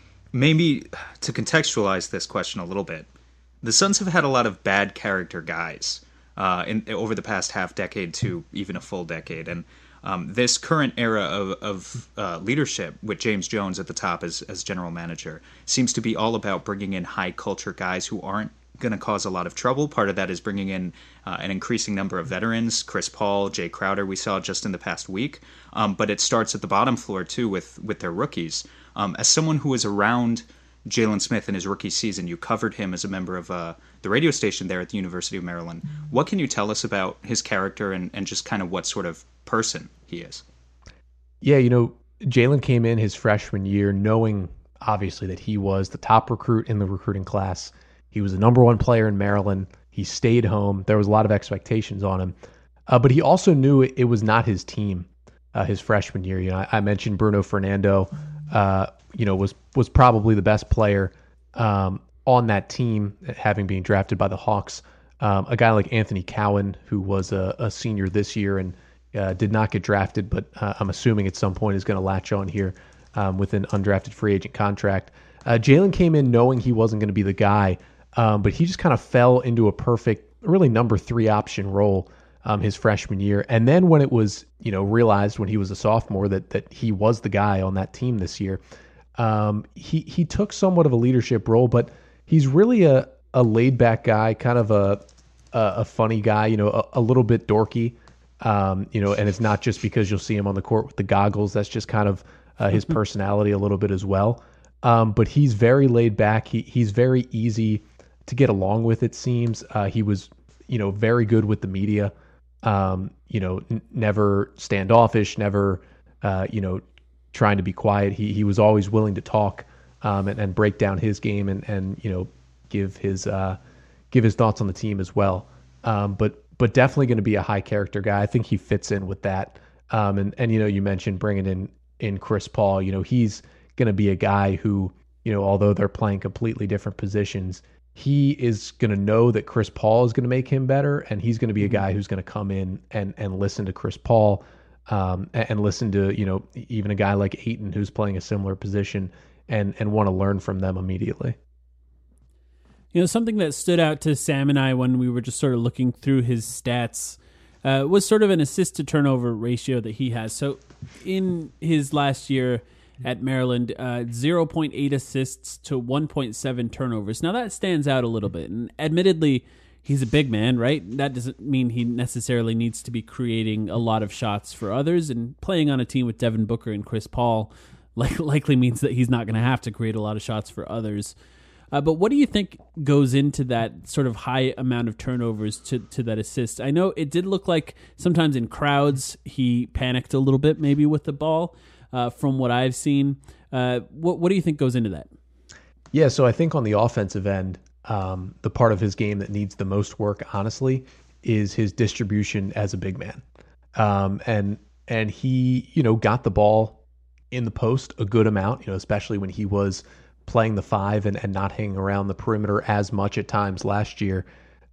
Maybe to contextualize this question a little bit, the Suns have had a lot of bad character guys uh, in, over the past half decade to even a full decade, and um, this current era of, of uh, leadership with James Jones at the top as, as general manager seems to be all about bringing in high-culture guys who aren't going to cause a lot of trouble. Part of that is bringing in uh, an increasing number of veterans, Chris Paul, Jay Crowder, we saw just in the past week. Um, but it starts at the bottom floor, too, with, with their rookies. Um, as someone who was around Jalen Smith in his rookie season, you covered him as a member of uh, the radio station there at the University of Maryland. What can you tell us about his character and, and just kind of what sort of person he is?
Yeah, you know, Jalen came in his freshman year knowing, obviously, that he was the top recruit in the recruiting class. He was the number one player in Maryland. He stayed home. There was a lot of expectations on him. Uh, but he also knew it, it was not his team uh, his freshman year. You know, I, I mentioned Bruno Fernando, uh, you know, was was probably the best player um, on that team, having been drafted by the Hawks. Um, a guy like Anthony Cowan, who was a, a senior this year and uh, did not get drafted, but uh, I'm assuming at some point is going to latch on here um, with an undrafted free agent contract. Uh, Jalen came in knowing he wasn't going to be the guy. Um, but he just kind of fell into a perfect, really number three option role um, his freshman year. And then when it was, you know, realized when he was a sophomore that that he was the guy on that team this year, um, he he took somewhat of a leadership role. But he's really a, a laid back guy, kind of a a, a funny guy, you know, a, a little bit dorky, um, you know. And it's not just because you'll see him on the court with the goggles. That's just kind of uh, his personality a little bit as well. Um, but he's very laid back. He he's very easy to get along with, it seems. Uh, he was, you know, very good with the media, um, you know, n- never standoffish, never, uh, you know, trying to be quiet. He he was always willing to talk um, and, and break down his game and, and you know, give his uh, give his thoughts on the team as well. Um, but but definitely going to be a high character guy. I think he fits in with that. Um, and, and, you know, you mentioned bringing in, in Chris Paul. You know, he's going to be a guy who, you know, although they're playing completely different positions, he is going to know that Chris Paul is going to make him better, and he's going to be a guy who's going to come in and, and listen to Chris Paul um, and, and listen to, you know, even a guy like Ayton who's playing a similar position and, and want to learn from them immediately.
You know, something that stood out to Sam and I when we were just sort of looking through his stats uh, was sort of an assist to turnover ratio that he has. So in his last year at Maryland, uh, zero point eight assists to one point seven turnovers. Now that stands out a little bit, and admittedly, he's a big man, right? That doesn't mean he necessarily needs to be creating a lot of shots for others, and playing on a team with Devin Booker and Chris Paul like, likely means that he's not going to have to create a lot of shots for others. Uh, but what do you think goes into that sort of high amount of turnovers to, to that assist? I know it did look like sometimes in crowds he panicked a little bit maybe with the ball, Uh, from what I've seen. Uh, what what do you think goes into that?
Yeah, so I think on the offensive end, um, the part of his game that needs the most work, honestly, is his distribution as a big man. Um, and and he, you know, got the ball in the post a good amount, you know, especially when he was playing the five and, and not hanging around the perimeter as much at times last year.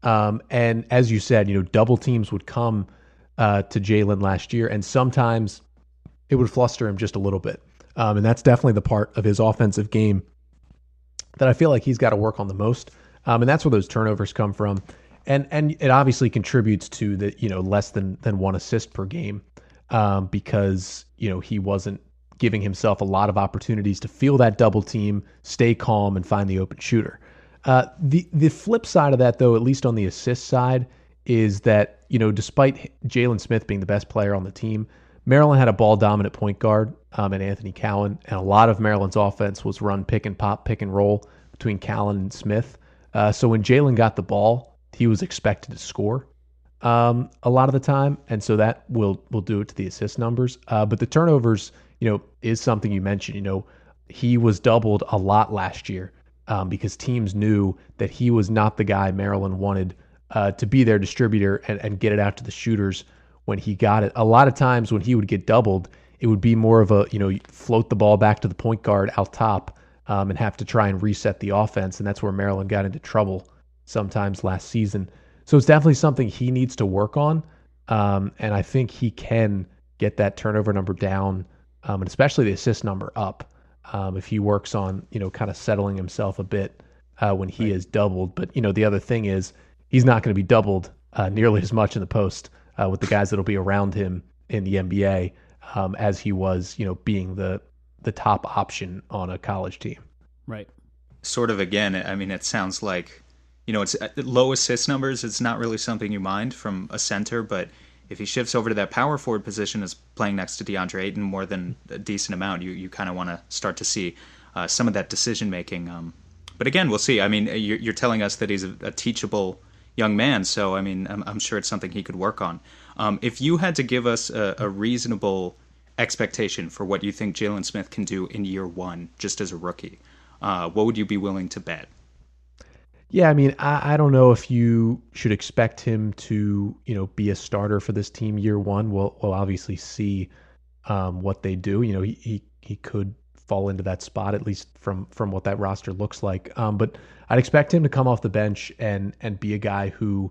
Um, and as you said, you know, double teams would come uh, to Jalen last year, and sometimes it would fluster him just a little bit. Um, and that's definitely the part of his offensive game that I feel like he's got to work on the most. Um, and that's where those turnovers come from. And and it obviously contributes to the, you know, less than than one assist per game um, because, you know, he wasn't giving himself a lot of opportunities to feel that double team, stay calm, and find the open shooter. Uh, the the flip side of that, though, at least on the assist side, is that, you know, despite Jalen Smith being the best player on the team, Maryland had a ball-dominant point guard um, in Anthony Cowan, and a lot of Maryland's offense was run pick and pop, pick and roll between Cowan and Smith. Uh, so when Jalen got the ball, he was expected to score um, a lot of the time, and so that will will do it to the assist numbers. Uh, but the turnovers, you know, is something you mentioned. You know, he was doubled a lot last year um, because teams knew that he was not the guy Maryland wanted uh, to be their distributor and, and get it out to the shooters when he got it. A lot of times when he would get doubled, it would be more of a, you know, float the ball back to the point guard out top um, and have to try and reset the offense. And that's where Maryland got into trouble sometimes last season. So it's definitely something he needs to work on. Um, and I think he can get that turnover number down, um, and especially the assist number up um, if he works on, you know, kind of settling himself a bit uh, when he right. is doubled. But, you know, the other thing is he's not going to be doubled uh, nearly as much in the post uh, with the guys that'll be around him in the N B A um, as he was, you know, being the the top option on a college team.
Right.
Sort of, again, I mean, it sounds like, you know, it's low assist numbers. It's not really something you mind from a center, but if he shifts over to that power forward position as playing next to DeAndre Ayton more than a decent amount, you, you kind of want to start to see uh, some of that decision making. Um, but again, we'll see. I mean, you're, you're telling us that he's a, a teachable young man, so I mean, I'm, I'm sure it's something he could work on. Um, if you had to give us a, a reasonable expectation for what you think Jalen Smith can do in year one, just as a rookie, uh, what would you be willing to bet?
Yeah, I mean, I, I don't know if you should expect him to, you know, be a starter for this team year one. We'll, we'll obviously see um, what they do. You know, he, he he could fall into that spot, at least from from what that roster looks like. Um, but I'd expect him to come off the bench and and be a guy who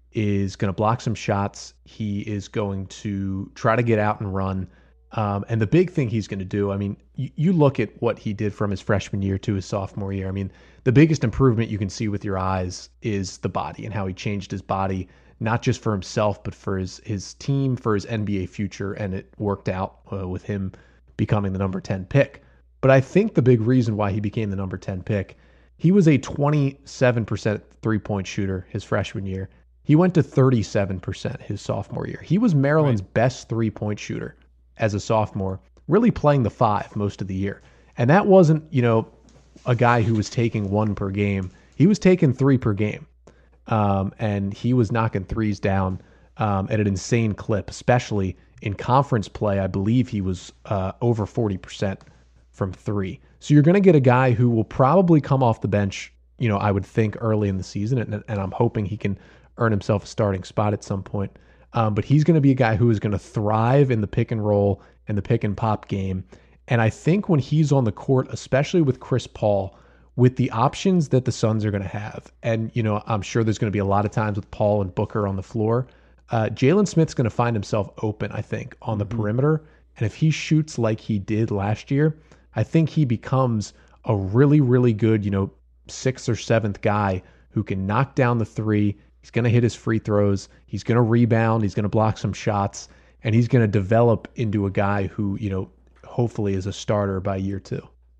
is going to block some shots. He is going to try to get out and run. Um, and the big thing he's going to do, I mean, you, you look at what he did from his freshman year to his sophomore year. I mean, the biggest improvement you can see with your eyes is the body and how he changed his body, not just for himself, but for his, his team, for his N B A future. And it worked out uh, with him becoming the number ten pick. But I think the big reason why he became the number ten pick, he was a twenty-seven percent three-point shooter his freshman year. He went to thirty-seven percent his sophomore year. He was Maryland's right. best three-point shooter as a sophomore, really playing the five most of the year. And that wasn't, you know, a guy who was taking one per game. He was taking three per game. Um, and he was knocking threes down um, at an insane clip, especially in conference play. I believe he was uh, over forty percent from three. So you're going to get a guy who will probably come off the bench, you know, I would think early in the season. And, and I'm hoping he can earn himself a starting spot at some point. Um, but he's going to be a guy who is going to thrive in the pick and roll and the pick and pop game. And I think when he's on the court, especially with Chris Paul, with the options that the Suns are going to have, and, you know, I'm sure there's going to be a lot of times with Paul and Booker on the floor, uh, Jalen Smith's going to find himself open, I think, on the mm-hmm. perimeter. And if he shoots like he did last year, I think he becomes a really, really good, you know, sixth or seventh guy who can knock down the three. He's going to hit his free throws. He's going to rebound. He's going to block some shots. And he's going to develop into a guy who, you know, hopefully is a starter by year two.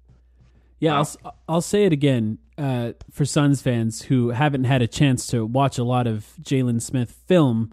Yeah, I'll, I'll say it again uh, for Suns fans who haven't had a chance to watch a lot of Jalen Smith film.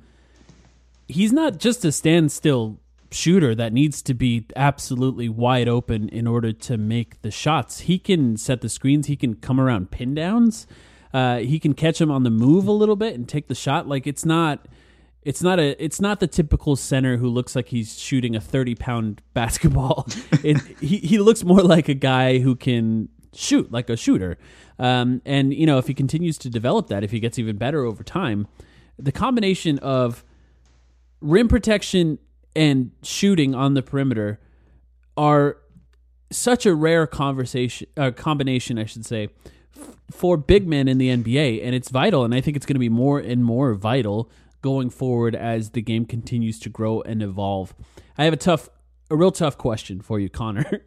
He's not just a standstill shooter that needs to be absolutely wide open in order to make the shots. He can set the screens. He can come around pin downs. Uh, he can catch him on the move a little bit and take the shot. Like it's not, it's not a, it's not the typical center who looks like he's shooting a thirty pound basketball. it, he he looks more like a guy who can shoot, like a shooter. Um, and you know, if he continues to develop that, if he gets even better over time, the combination of rim protection and shooting on the perimeter are such a rare conversation, uh, combination, I should say, for big men in the N B A, and it's vital, and I think it's going to be more and more vital going forward as the game continues to grow and evolve. I have a tough, a real tough question for you, Connor.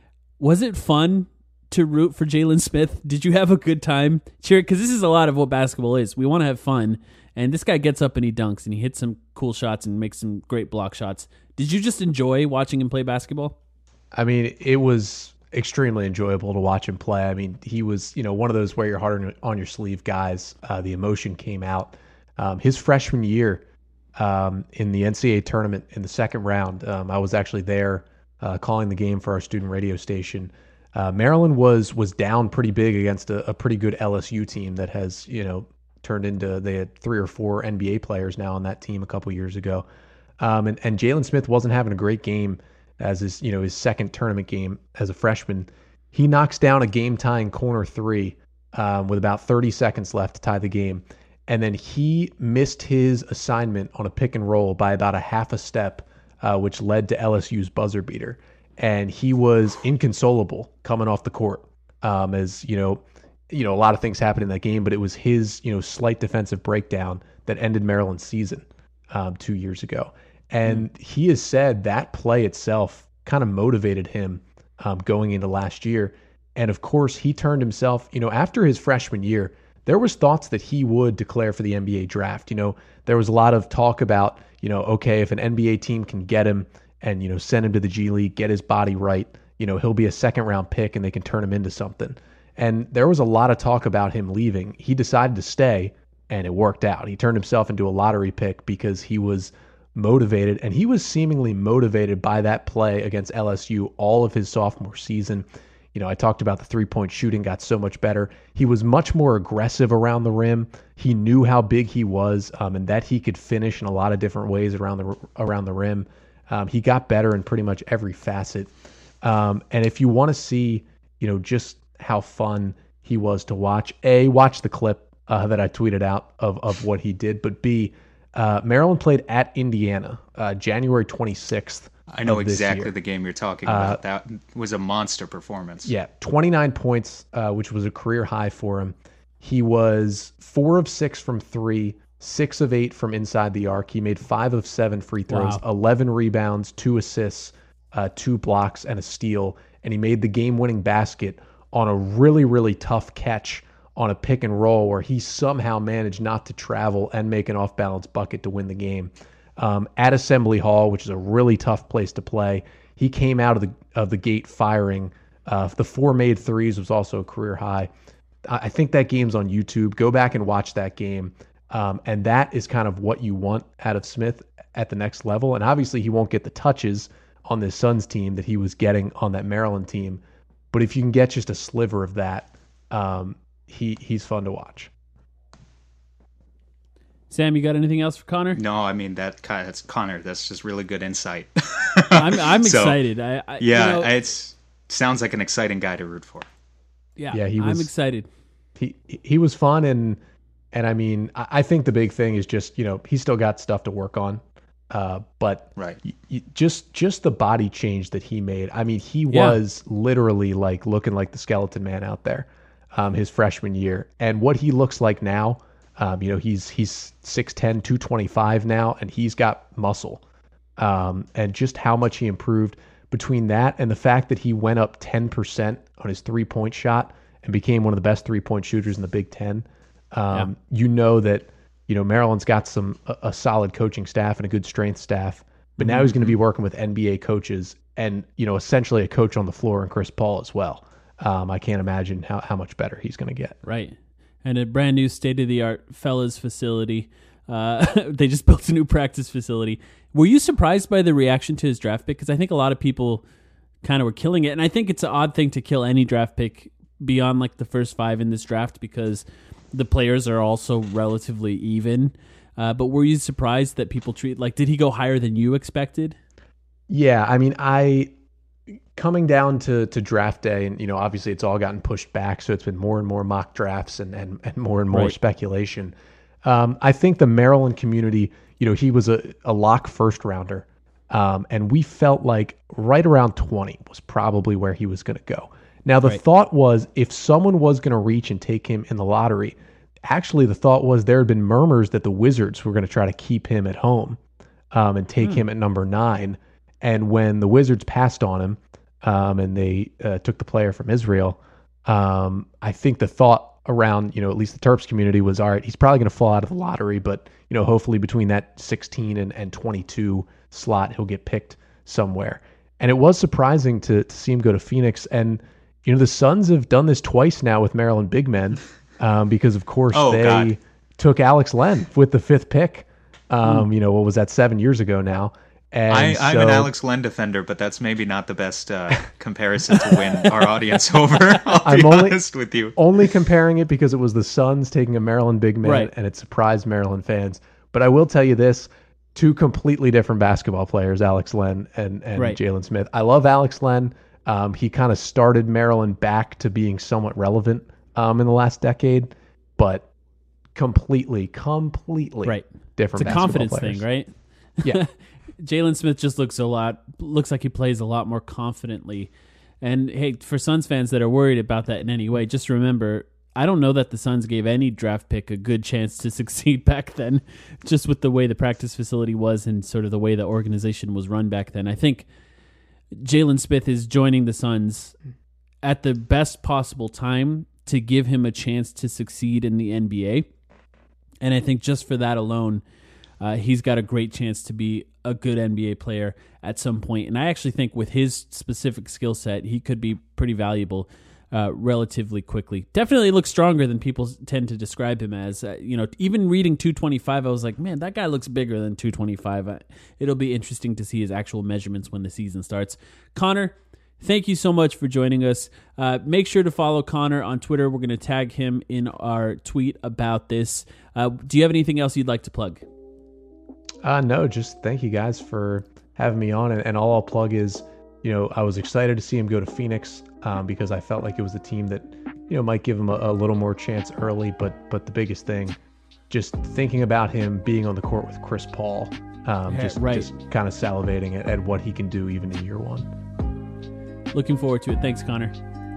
Was it fun to root for Jalen Smith? Did you have a good time cheering? Because this is a lot of what basketball is. We want to have fun, and this guy gets up and he dunks, and he hits some cool shots and makes some great block shots. Did you just enjoy watching him play basketball?
I mean, it was extremely enjoyable to watch him play. I mean, he was, you know, one of those wear your heart on your sleeve guys. Uh, the emotion came out. Um, his freshman year um, in the N C double A tournament in the second round, um, I was actually there uh, calling the game for our student radio station. Uh, Maryland was was down pretty big against a, a pretty good L S U team that has, you know, turned into, they had three or four N B A players now on that team a couple years ago. Um, and and Jalen Smith wasn't having a great game as his, you know, his second tournament game as a freshman. He knocks down a game-tying corner three um, with about thirty seconds left to tie the game. And then he missed his assignment on a pick and roll by about a half a step, uh, which led to L S U's buzzer beater. And he was inconsolable coming off the court. Um, as, you know, you know, a lot of things happened in that game, but it was his, you know, slight defensive breakdown that ended Maryland's season um, two years ago. And he has said that play itself kind of motivated him um, going into last year. And of course, he turned himself, you know, after his freshman year, there was thoughts that he would declare for the N B A draft. You know, there was a lot of talk about, you know, okay, if an N B A team can get him and, you know, send him to the G League, get his body right, you know, he'll be a second round pick and they can turn him into something. And there was a lot of talk about him leaving. He decided to stay and it worked out. He turned himself into a lottery pick because he was motivated, and he was seemingly motivated by that play against L S U all of his sophomore season. You know, I talked about the three-point shooting got so much better. He was much more aggressive around the rim. He knew how big he was, um, and that he could finish in a lot of different ways around the around the rim. Um, he got better in pretty much every facet. Um, and if you want to see, you know, just how fun he was to watch, A, watch the clip uh, that I tweeted out of of what he did, but B, Uh, Maryland played at Indiana uh, January twenty-sixth.
I know exactly the game you're talking about. Uh, that was a monster performance.
Yeah, twenty-nine points, uh, which was a career high for him. He was four of six from three, six of eight from inside the arc. He made five of seven free throws, wow. eleven rebounds, two assists, uh, two blocks, and a steal. And he made the game-winning basket on a really, really tough catch on a pick and roll where he somehow managed not to travel and make an off-balance bucket to win the game. Um, at Assembly Hall, which is a really tough place to play, he came out of the of the gate firing. Uh, the four made threes was also a career high. I think that game's on YouTube. Go back and watch that game. Um, and that is kind of what you want out of Smith at the next level. And obviously he won't get the touches on this Suns team that he was getting on that Maryland team. But if you can get just a sliver of that, um, he he's fun to watch.
Sam, you got anything else for Connor?
No, I mean that that's Connor. That's just really good insight.
I'm I'm
so,
excited. I, I
yeah,
you know,
it's sounds like an exciting guy to root for.
Yeah,
yeah, he was,
I'm excited.
He he was fun, and and I mean I, I think the big thing is just, you know, he's still got stuff to work on, uh, but
right,
y- y- just just the body change that he made. I mean, he was yeah. literally like looking like the skeleton man out there, um, his freshman year, and what he looks like now. Um, you know, he's he's six ten, two twenty-five now, and he's got muscle. Um, and just how much he improved between that and the fact that he went up ten percent on his three-point shot and became one of the best three-point shooters in the Big Ten. Um, yeah. You know that, you know, Maryland's got some a, a solid coaching staff and a good strength staff, but now mm-hmm. he's going to be working with N B A coaches and, you know, essentially a coach on the floor and Chris Paul as well. Um, I can't imagine how, how much better he's going to get.
Right. And a brand new state-of-the-art fellas facility. Uh, they just built a new practice facility. Were you surprised by the reaction to his draft pick? Because I think a lot of people kind of were killing it. And I think it's an odd thing to kill any draft pick beyond like the first five in this draft because the players are also relatively even. Uh, but were you surprised that people treat, like, did he go higher than you expected?
Yeah, I mean, I... Coming down to, to draft day, and, you know, obviously it's all gotten pushed back, so it's been more and more mock drafts and, and, and more and more right. speculation. Um, I think the Maryland community, you know, he was a, a lock first rounder, um, and we felt like right around twenty was probably where he was going to go. Now, the
Right.
thought was if someone was going to reach and take him in the lottery, actually the thought was there had been murmurs that the Wizards were going to try to keep him at home um, and take
Hmm.
him at number nine. And when the Wizards passed on him um, and they uh, took the player from Israel, um, I think the thought around, you know, at least the Terps community was, all right, he's probably going to fall out of the lottery, but, you know, hopefully between that sixteen and, and twenty-two slot, he'll get picked somewhere. And it was surprising to, to see him go to Phoenix. And, you know, the Suns have done this twice now with Maryland big men um, because, of course,
Oh,
they
God.
took Alex Len with the fifth pick. Um, You know, what was that, seven years ago now? And
I, I'm
so,
an Alex Len defender, but that's maybe not the best uh, comparison to win our audience over. I'll
I'm
be
only-
honest with you.
only comparing it because it was the Suns taking a Maryland big man,
Right.
and it surprised Maryland fans. But I will tell you this, two completely different basketball players, Alex Len and, and
Right.
Jalen Smith. I love Alex Len. Um, he kind of started Maryland back to being somewhat relevant um, in the last decade, but completely, completely
Right.
different
It's a
basketball
confidence
players.
thing, right?
Yeah.
Jalen Smith just looks a lot, looks like he plays a lot more confidently. And hey, for Suns fans that are worried about that in any way, just remember, I don't know that the Suns gave any draft pick a good chance to succeed back then, just with the way the practice facility was and sort of the way the organization was run back then. I think Jalen Smith is joining the Suns at the best possible time to give him a chance to succeed in the N B A. And I think just for that alone, uh, he's got a great chance to be a good N B A player at some point. And I actually think with his specific skill set, he could be pretty valuable uh, relatively quickly. Definitely looks stronger than people tend to describe him as. Uh, you know, even reading two twenty-five, I was like, man, that guy looks bigger than two twenty-five. Uh, it'll be interesting to see his actual measurements when the season starts. Connor, thank you so much for joining us. Uh, make sure to follow Connor on Twitter. We're going to tag him in our tweet about this. Uh, do you have anything else you'd like to plug?
Uh, no, just thank you guys for having me on. And, and all I'll plug is, you know, I was excited to see him go to Phoenix um, because I felt like it was a team that, you know, might give him a, a little more chance early. But but the biggest thing, just thinking about him being on the court with Chris Paul, um,
Yeah,
just,
right.
just kind of salivating at, at what he can do even in year one.
Looking forward to it. Thanks, Connor.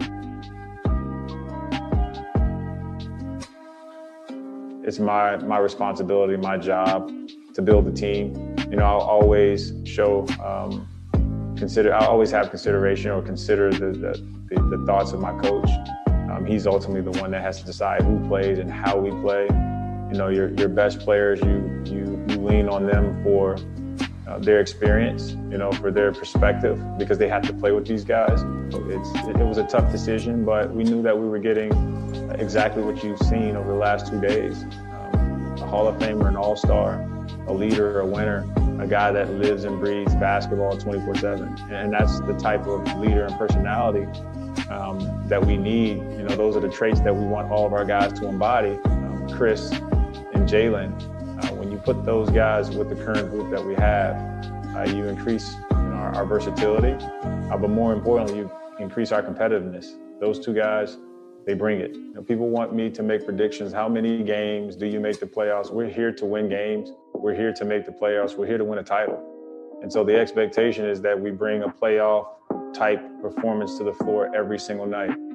It's my my responsibility, my job to build the team. You know, I'll always show, um, consider. I'll always have consideration or consider the the, the, the thoughts of my coach. Um, he's ultimately the one that has to decide who plays and how we play. You know, your your best players, you you you lean on them for uh, their experience. You know, for their perspective, because they have to play with these guys. It's it, it was a tough decision, but we knew that we were getting exactly what you've seen over the last two days. Um, a Hall of Famer, an all-star, a leader, a winner, a guy that lives and breathes basketball twenty-four seven. And that's the type of leader and personality um, that we need. You know, those are the traits that we want all of our guys to embody. Um, Chris and Jalen, uh, when you put those guys with the current group that we have, uh, you increase you know, our, our versatility, uh, but more importantly, you increase our competitiveness. Those two guys, they bring it. You know, people want me to make predictions. How many games do you make the playoffs? We're here to win games. We're here to make the playoffs. We're here to win a title. And so the expectation is that we bring a playoff type performance to the floor every single night.